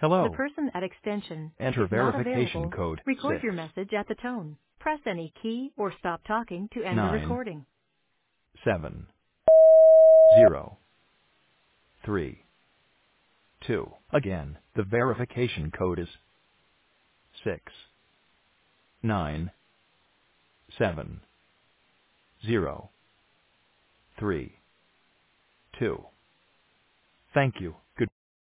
The Hello. person at extension Enter is not verification available. code Record your message at the tone. Press any key or stop talking to end the recording. 69703. Again, the verification code is 69703. Thank you.